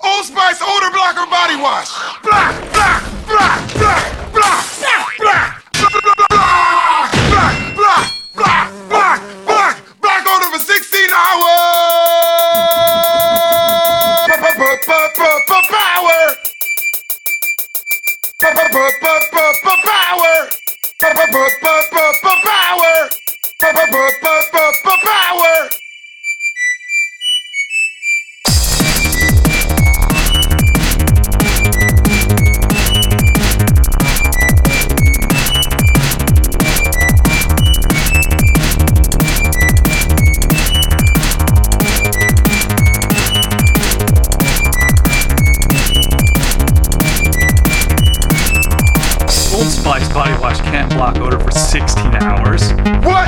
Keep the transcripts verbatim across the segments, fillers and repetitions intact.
Old Spice odor blocker body wash. Black, black, black, black, black, black, black, black, black, black, black, black, black, black odor for sixteen hours. Power. Power. Power. Power. Old Spice body wash can't block odor for sixteen hours. What?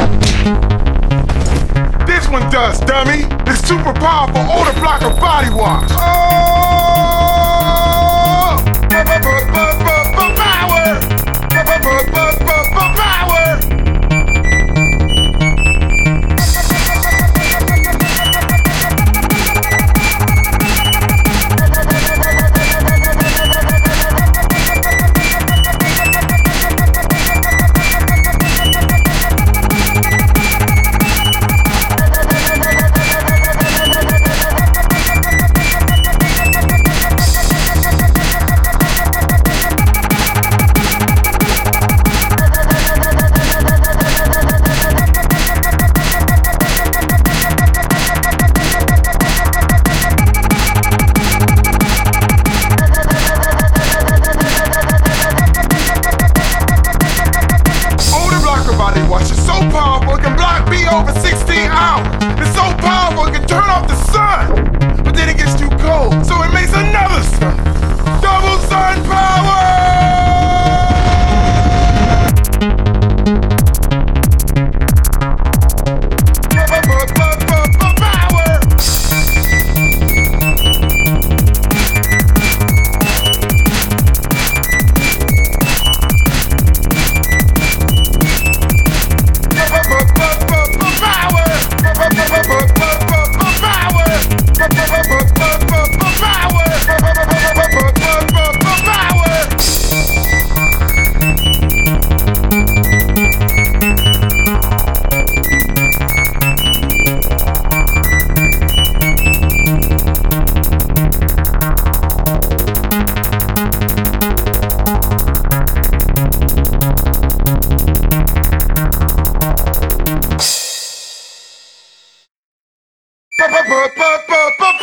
This one does, dummy. It's super powerful odor blocker body wash. Oh! Power! Power! Over sixteen hours. It's so powerful it can turn off the sun. But then it gets too cold, so it makes another sun. Double sun power! Power!